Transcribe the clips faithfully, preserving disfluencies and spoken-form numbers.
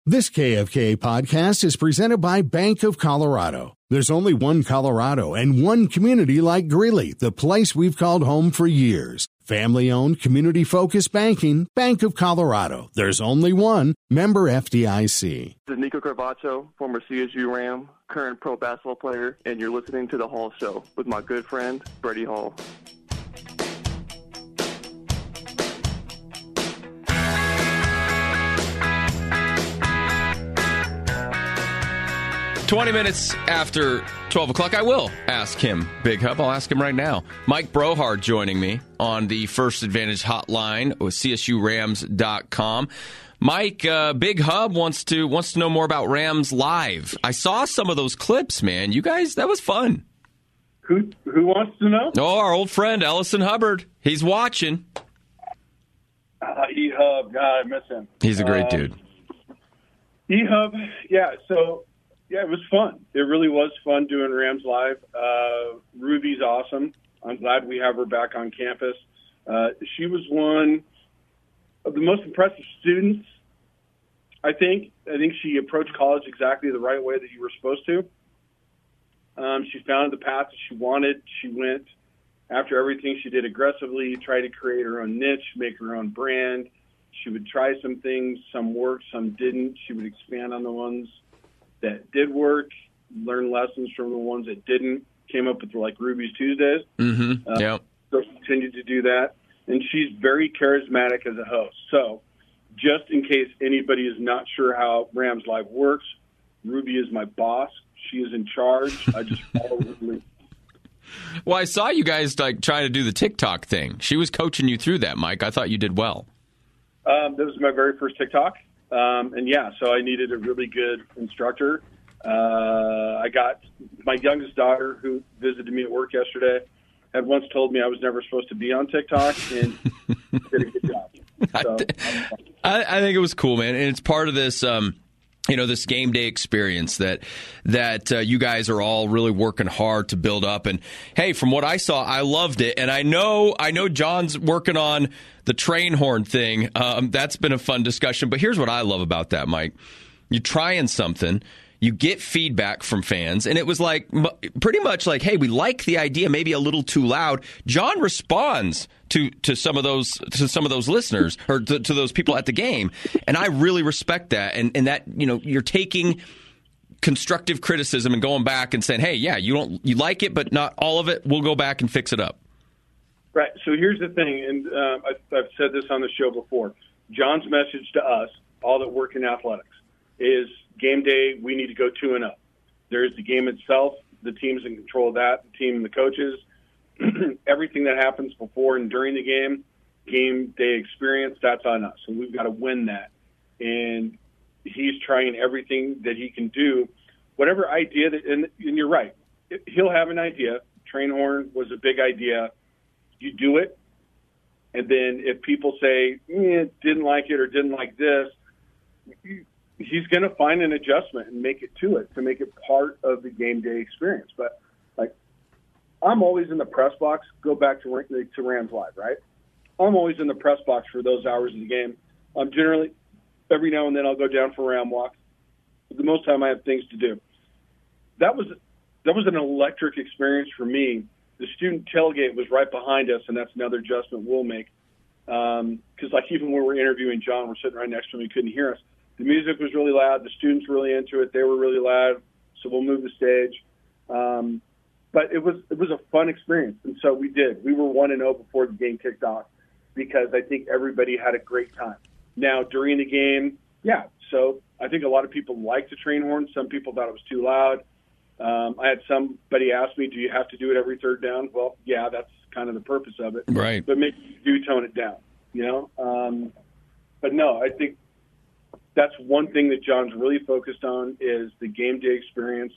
This K F K podcast is presented by Bank of Colorado. There's only one Colorado and one community like Greeley, the place we've called home for years. Family-owned, community-focused banking, Bank of Colorado. There's only one. Member F D I C. This is Nico Carvacho, former C S U Ram, current pro basketball player, and you're listening to The Hall Show with my good friend, Freddie Hall. twenty minutes after twelve o'clock, I will ask him, Big Hub. I'll ask him right now. Mike Brohard joining me on the First Advantage hotline with C S U Rams dot com. Mike, uh, Big Hub wants to wants to know more about Rams Live. I saw some of those clips, man. You guys, that was fun. Who who wants to know? Oh, our old friend, Ellison Hubbard. He's watching. Uh, E-Hub, God, I miss him. He's a great uh, dude. E-Hub, yeah, so... Yeah, it was fun. It really was fun doing Rams Live. Uh, Ruby's awesome. I'm glad we have her back on campus. Uh, she was one of the most impressive students, I think. I think she approached college exactly the right way that you were supposed to. Um, she found the path that she wanted. She went after everything. She did aggressively, tried to create her own niche, make her own brand. She would try some things. Some worked, some didn't. She would expand on the ones that did work, learn lessons from the ones that didn't, came up with like Ruby's Tuesdays. Mm-hmm. Uh, yeah. So continued to do that. And she's very charismatic as a host. So just in case anybody is not sure how Rams Live works, Ruby is my boss. She is in charge. I just follow her lead. Well, I saw you guys like try to do the TikTok thing. She was coaching you through that, Mike. I thought you did well. Um, that was my very first TikTok. Um, and, yeah, so I needed a really good instructor. Uh, I got my youngest daughter, who visited me at work yesterday, had once told me I was never supposed to be on TikTok, and did a good job. So, I, I think it was cool, man. And it's part of this um, – you know, this game day experience that that uh, you guys are all really working hard to build up. And hey, from what I saw, I loved it. And I know I know John's working on the train horn thing. Um, that's been a fun discussion. But here's what I love about that, Mike. You're trying something. You get feedback from fans, and it was like pretty much like, hey, we like the idea, maybe a little too loud. John responds to to some of those to some of those listeners or to, to those people at the game, and I really respect that. And and that, you know, you're taking constructive criticism and going back and saying, hey, yeah, you don't you like it, but not all of it. We'll go back and fix it up. Right. So here's the thing, and um, I, I've said this on the show before. John's message to us, all that work in athletics, is game day, we need to go two and up. There's the game itself. The team's in control of that, the team and the coaches. Everything that happens before and during the game, game day experience, that's on us. So we've got to win that. And he's trying everything that he can do. Whatever idea, that, and, and you're right, he'll have an idea. Train horn was a big idea. You do it. And then if people say, eh, didn't like it or didn't like this, you, he's going to find an adjustment and make it to it to make it part of the game day experience. But like, I'm always in the press box. Go back to to Rams Live, right? I'm always in the press box for those hours of the game. I'm generally every now and then I'll go down for a Ram walk. But the most time I have things to do. That was that was an electric experience for me. The student tailgate was right behind us, and that's another adjustment we'll make. Because um, like even when we're interviewing John, we're sitting right next to him. He couldn't hear us. The music was really loud. The students were really into it. They were really loud. So we'll move the stage. Um, but it was it was a fun experience. And so we did. We were one and zero before the game kicked off because I think everybody had a great time. Now, during the game, yeah, so I think a lot of people liked the train horn. Some people thought it was too loud. Um, I had somebody ask me, do you have to do it every third down? Well, yeah, that's kind of the purpose of it. Right. But maybe you do tone it down, you know? Um, but no, I think that's one thing that John's really focused on is the game day experience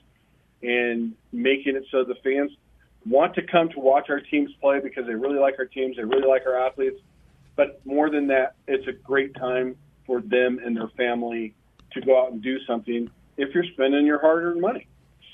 and making it so the fans want to come to watch our teams play because they really like our teams, they really like our athletes. But more than that, it's a great time for them and their family to go out and do something if you're spending your hard-earned money.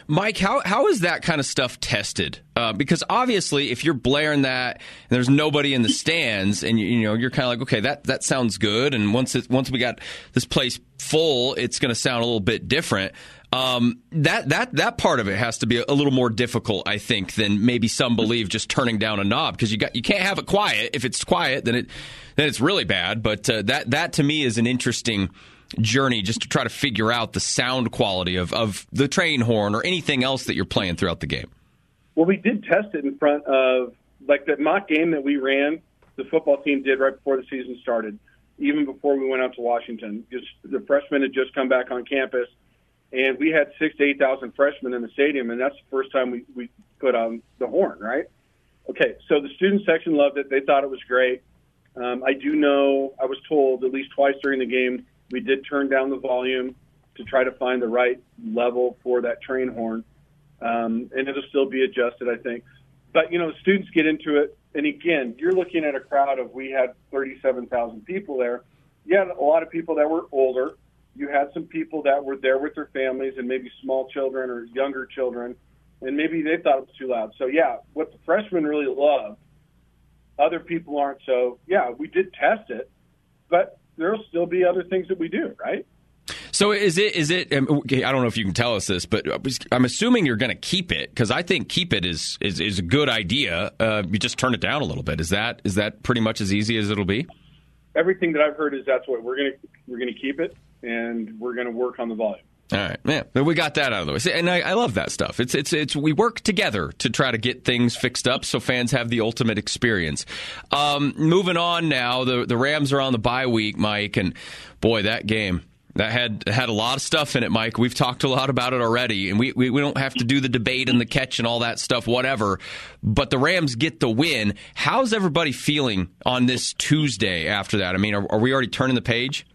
Mike, how how is that kind of stuff tested? Uh, because obviously, if you're blaring that and there's nobody in the stands, and you, you know you're kind of like, okay, that, that sounds good. And once it, once we got this place full, it's going to sound a little bit different. Um, that that that part of it has to be a little more difficult, I think, than maybe some believe just turning down a knob, because you got you can't have it quiet. If it's quiet, then it then it's really bad. But uh, that that to me is an interesting journey, just to try to figure out the sound quality of, of the train horn or anything else that you're playing throughout the game. Well, we did test it in front of, like, the mock game that we ran, the football team did right before the season started, even before we went out to Washington. Just the freshmen had just come back on campus, and we had six to eight thousand freshmen in the stadium, and that's the first time we, we put on the horn, right? Okay, so the student section loved it. They thought it was great. Um, I do know, I was told at least twice during the game, we did turn down the volume to try to find the right level for that train horn. Um, and it'll still be adjusted, I think. But, you know, students get into it. And, again, you're looking at a crowd of, we had thirty-seven thousand people there. You had a lot of people that were older. You had some people that were there with their families and maybe small children or younger children. And maybe they thought it was too loud. So, yeah, what the freshmen really loved, other people aren't. So, yeah, we did test it. But there'll still be other things that we do, right? So is it, is it, I don't know if you can tell us this, but I'm assuming you're going to keep it, because I think keep it is, is, is a good idea. Uh, you just turn it down a little bit. Is that, is that pretty much as easy as it'll be? Everything that I've heard is that's what we're going to, we're going to keep it, and we're going to work on the volume. All right, yeah, we got that out of the way, and I, I love that stuff. It's it's it's we work together to try to get things fixed up so fans have the ultimate experience. Um, moving on now, the the Rams are on the bye week, Mike, and boy, that game that had had a lot of stuff in it, Mike. We've talked a lot about it already, and we we, we don't have to do the debate and the catch and all that stuff, whatever. But the Rams get the win. How's everybody feeling on this Tuesday after that? I mean, are, are we already turning the page?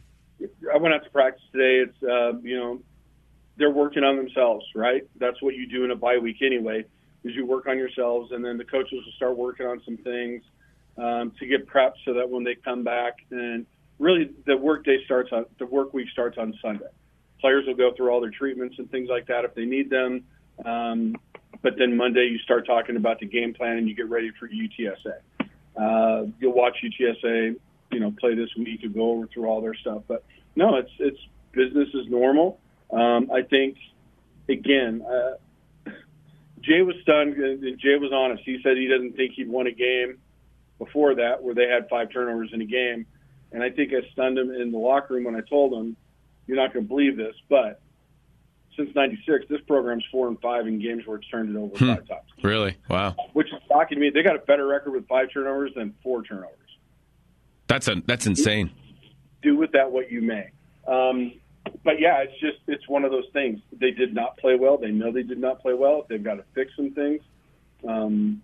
I went out to practice today. It's, uh, you know, they're working on themselves, right? That's what you do in a bye week anyway, is you work on yourselves, and then the coaches will start working on some things um, to get prepped so that when they come back, and really the work day starts on, the work week starts on Sunday. Players will go through all their treatments and things like that if they need them. Um, but then Monday you start talking about the game plan and you get ready for U T S A. Uh, you'll watch U T S A, you know, play this week and go over through all their stuff. But no, it's it's business as normal. Um, I think, again, uh, Jay was stunned, and Jay was honest. He said he doesn't think he'd won a game before that where they had five turnovers in a game. And I think I stunned him in the locker room when I told him, you're not going to believe this, but since ninety-six, this program's four and five in games where it's turned it over hmm. five times. Really? Wow. Which is shocking to me. They got a better record with five turnovers than four turnovers. That's a that's insane. Do with that what you may. Um, but, yeah, it's just it's one of those things. They did not play well. They know they did not play well. They've got to fix some things. Um,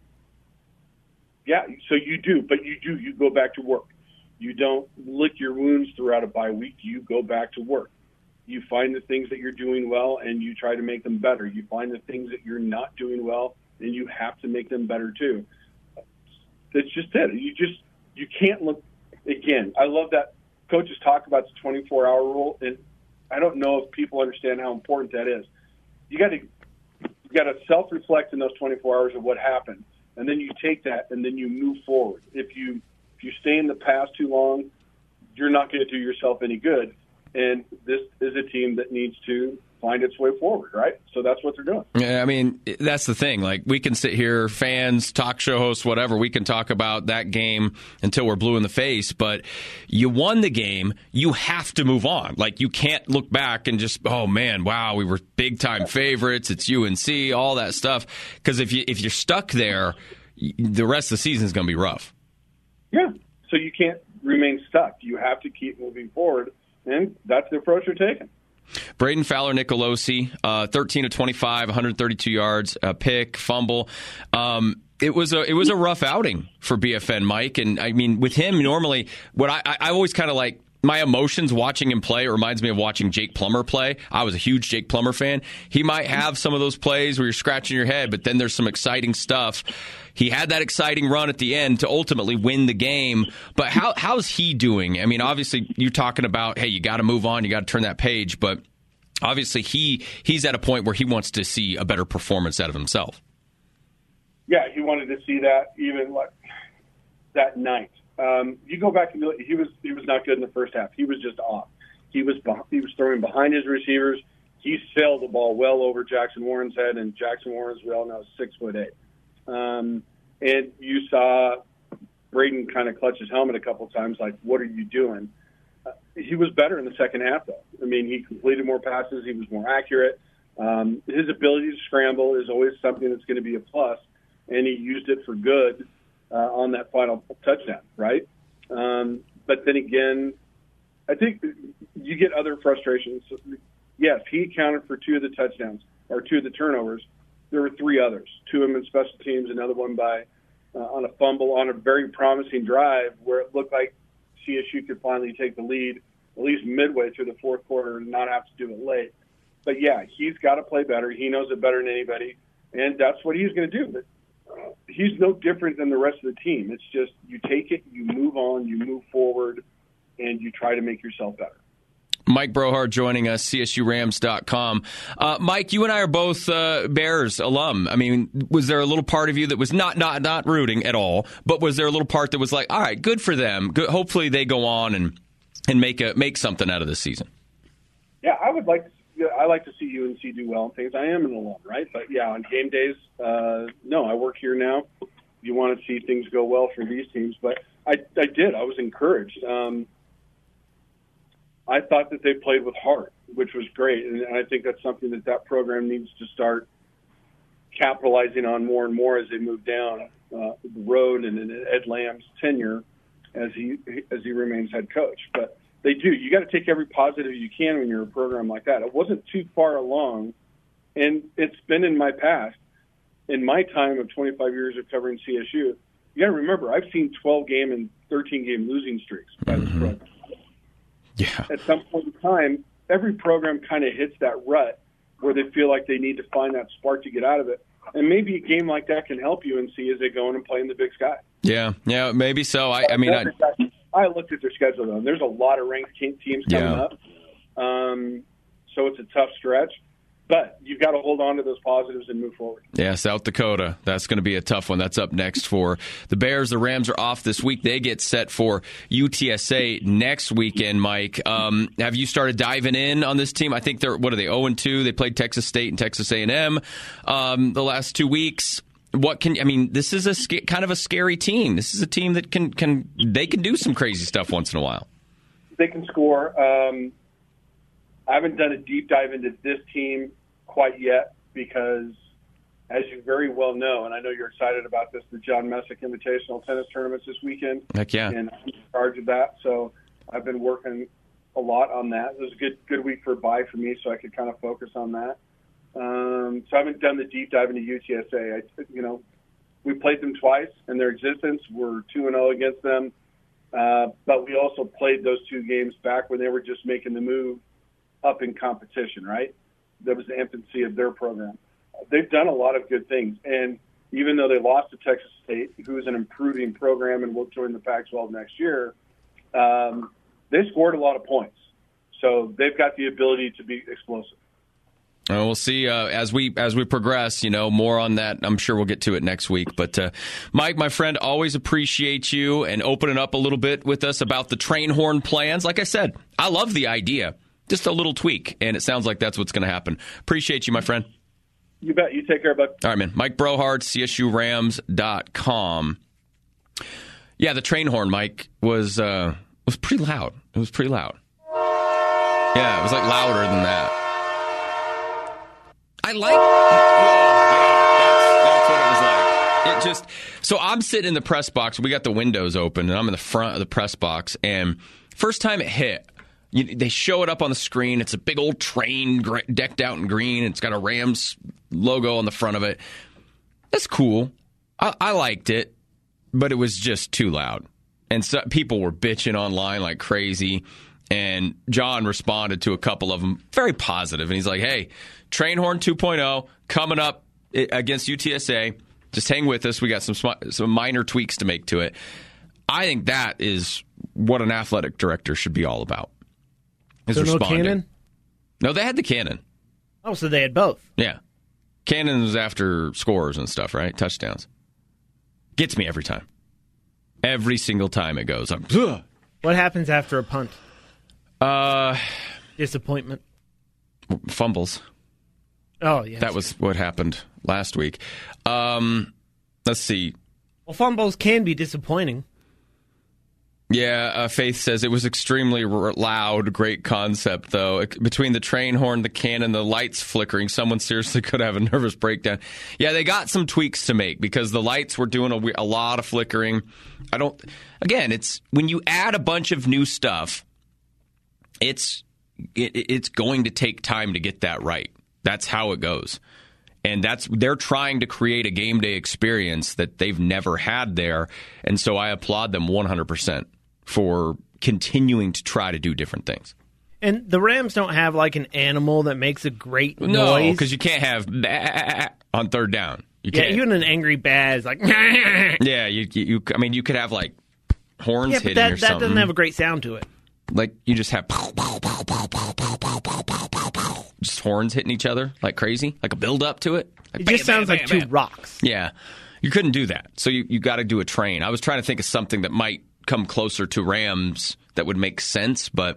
yeah, so you do. But you do. You go back to work. You don't lick your wounds throughout a bye week. You go back to work. You find the things that you're doing well, and you try to make them better. You find the things that you're not doing well, and you have to make them better too. That's just it. You just you can't look – again, I love that coaches talk about the twenty-four hour rule, and I don't know if people understand how important that is. You got to you got to self-reflect in those twenty-four hours of what happened, and then you take that and then you move forward. If you if you stay in the past too long, you're not going to do yourself any good. And this is a team that needs to find its way forward, right? So that's what they're doing. Yeah, I mean, that's the thing. Like, we can sit here, fans, talk show hosts, whatever, we can talk about that game until we're blue in the face, but you won the game, you have to move on. Like, you can't look back and just, oh, man, wow, we were big-time favorites, it's U N C, all that stuff. Because if, you, if you're stuck there, the rest of the season is going to be rough. Yeah, so you can't remain stuck. You have to keep moving forward, and that's the approach you're taking. Braden Fowler-Nicolosi, uh, thirteen of twenty-five, one hundred thirty-two yards, a pick, fumble. Um, it was a it was a rough outing for B F N, Mike. And I mean, with him, normally, what I, I always kind of like, my emotions watching him play, it reminds me of watching Jake Plummer play. I was a huge Jake Plummer fan. He might have some of those plays where you're scratching your head, but then there's some exciting stuff. He had that exciting run at the end to ultimately win the game. But how how's he doing? I mean, obviously, you're talking about, hey, you got to move on, you got to turn that page. But obviously he he's at a point where he wants to see a better performance out of himself. Yeah, he wanted to see that even like that night. Um, you go back and he was he was not good in the first half. He was just off. He was he was throwing behind his receivers. He sailed the ball well over Jackson Warren's head, and Jackson Warren, as we all know, is six foot eight. Um, and you saw Braden kind of clutch his helmet a couple times, like, "What are you doing?" Uh, he was better in the second half, though. I mean, he completed more passes. He was more accurate. Um, his ability to scramble is always something that's going to be a plus, and he used it for good uh, on that final touchdown, right? Um, but then again, I think you get other frustrations. Yes, he accounted for two of the touchdowns or two of the turnovers. There were three others, two of them in special teams, another one by uh, on a fumble on a very promising drive where it looked like C S U could finally take the lead at least midway through the fourth quarter and not have to do it late. But, yeah, he's got to play better. He knows it better than anybody, and that's what he's going to do. But uh, he's no different than the rest of the team. It's just you take it, you move on, you move forward, and you try to make yourself better. Mike Brohard joining us, C S U Rams dot com. Uh, Mike, you and I are both uh, Bears alum. I mean, was there a little part of you that was not not not rooting at all, but was there a little part that was like, all right, good for them. Good, hopefully they go on and and make a make something out of this season? Yeah, I would like to, I like to see U N C do well and things. I am an alum, right? But, yeah, on game days, uh, no, I work here now. You want to see things go well for these teams. But I, I did. I was encouraged. Um I thought that they played with heart, which was great, and I think that's something that that program needs to start capitalizing on more and more as they move down uh, the road and in Ed Lamb's tenure as he as he remains head coach. But they do. You got to take every positive you can when you're a program like that. It wasn't too far along, and it's been in my past. In my time of twenty-five years of covering C S U, you got to remember I've seen twelve game and thirteen game losing streaks by this program. Yeah. At some point in time, every program kind of hits that rut where they feel like they need to find that spark to get out of it. And maybe a game like that can help U N C as they go in and play in the Big Sky. Yeah, yeah, maybe so. I, I mean, I, I looked at their schedule, though, and there's a lot of ranked teams coming yeah. up. Um, so it's a tough stretch. But you've got to hold on to those positives and move forward. Yeah, South Dakota. That's going to be a tough one. That's up next for the Bears. The Rams are off this week. They get set for U T S A next weekend, Mike. Um, have you started diving in on this team? I think they're, what are they, oh and two? They played Texas State and Texas A and M um, the last two weeks. What can, I mean, this is a kind of a scary team. This is a team that can, can they can do some crazy stuff once in a while. They can score. Um I haven't done a deep dive into this team quite yet because, as you very well know, and I know you're excited about this, the John Messick Invitational Tennis Tournament's this weekend. Heck yeah. And I'm in charge of that, so I've been working a lot on that. It was a good good week for bye for me, so I could kind of focus on that. Um, so I haven't done the deep dive into U T S A. I, you know, we played them twice in their existence. We're two and oh against them. Uh, but we also played those two games back when they were just making the move up in competition, right? That was the infancy of their program. They've done a lot of good things. And even though they lost to Texas State, who is an improving program and will join the Pac twelve next year, um, they scored a lot of points. So they've got the ability to be explosive. Uh, we'll see uh, as we as we progress, you know, more on that. I'm sure we'll get to it next week. But, uh, Mike, my friend, always appreciate you and opening up a little bit with us about the train horn plans. Like I said, I love the idea. Just a little tweak, and it sounds like that's what's going to happen. Appreciate you, my friend. You bet. You take care, bud. All right, man. Mike Brohard, C S U Rams dot com. Yeah, the train horn, Mike, was uh, was pretty loud. It was pretty loud. Yeah, it was like louder than that. I like. Yeah, that's, that's what it was like. It just. So I'm sitting in the press box. We got the windows open, and I'm in the front of the press box. And first time it hit, you, they show it up on the screen. It's a big old train decked out in green. It's got a Rams logo on the front of it. That's cool. I, I liked it, but it was just too loud. And so people were bitching online like crazy. And John responded to a couple of them very positive. And he's like, hey, train horn two point oh coming up against U T S A. Just hang with us. We got some some minor tweaks to make to it. I think that is what an athletic director should be all about. Is so responding. No cannon? No, they had the cannon. Oh, so they had both. Yeah. Cannon was after scores and stuff, right? Touchdowns. Gets me every time. Every single time it goes. I'm, Ugh. What happens after a punt? Uh, Disappointment. Fumbles. Oh, yeah. That was what happened last week. Um, let's see. Well, fumbles can be disappointing. Yeah, uh, Faith says it was extremely r- loud. Great concept, though. It, between the train horn, the cannon, the lights flickering, someone seriously could have a nervous breakdown. Yeah, they got some tweaks to make because the lights were doing a, a lot of flickering. I don't. Again, it's when you add a bunch of new stuff, it's it, it's going to take time to get that right. That's how it goes. And that's they're trying to create a game day experience that they've never had there. And so I applaud them one hundred percent for continuing to try to do different things. And the Rams don't have like an animal that makes a great No, noise. because you can't have bah on third down. You yeah, can't. even an angry bat is like. Yeah, you, you, you. I mean, you could have like horns Yeah, but hitting that, or that something. doesn't have a great sound to it. Like you just have just horns hitting each other like crazy, like a build up to it. Like It bam, just bam, sounds bam, like bam. two rocks. Yeah, you couldn't do that. So you, you got to do a train. I was trying to think of something that might come closer to Rams that would make sense, but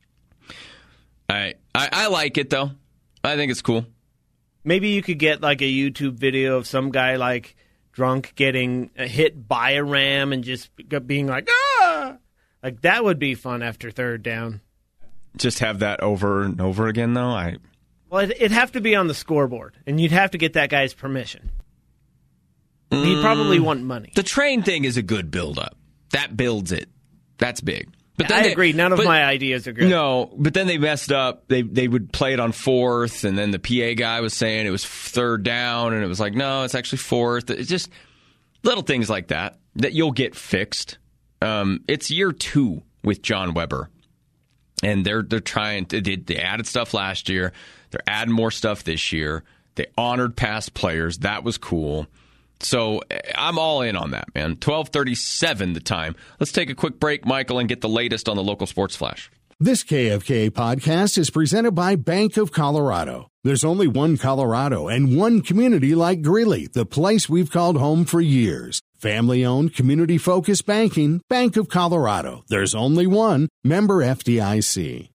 I I, I like it though. I think it's cool. Maybe you could get like a YouTube video of some guy like drunk getting hit by a ram and just being like, ah! Like that would be fun after third down. Just have that over and over again though. I Well, it, it'd have to be on the scoreboard, and you'd have to get that guy's permission. Mm. He'd probably want money. The train thing is a good build up. That builds it. That's big. But then I they, agree. None of but, my ideas are good. No, but then they messed up. They they would play it on fourth, and then the P A guy was saying it was third down, and it was like, no, it's actually fourth. It's just little things like that that you'll get fixed. Um, it's year two with John Weber, and they're they're trying. To, they, they added stuff last year. They're adding more stuff this year. They honored past players. That was cool. So I'm all in on that, man. twelve thirty-seven the time. Let's take a quick break, Michael, and get the latest on the local sports flash. This K F K podcast is presented by Bank of Colorado. There's only one Colorado and one community like Greeley, the place we've called home for years. Family-owned, community-focused banking, Bank of Colorado. There's only one. Member F D I C.